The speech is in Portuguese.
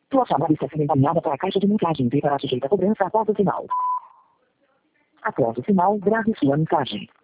Sua chamada está sendo encaminhada para a caixa de mensagem e para sujeita a cobrança após o sinal. Após o sinal, grave sua mensagem.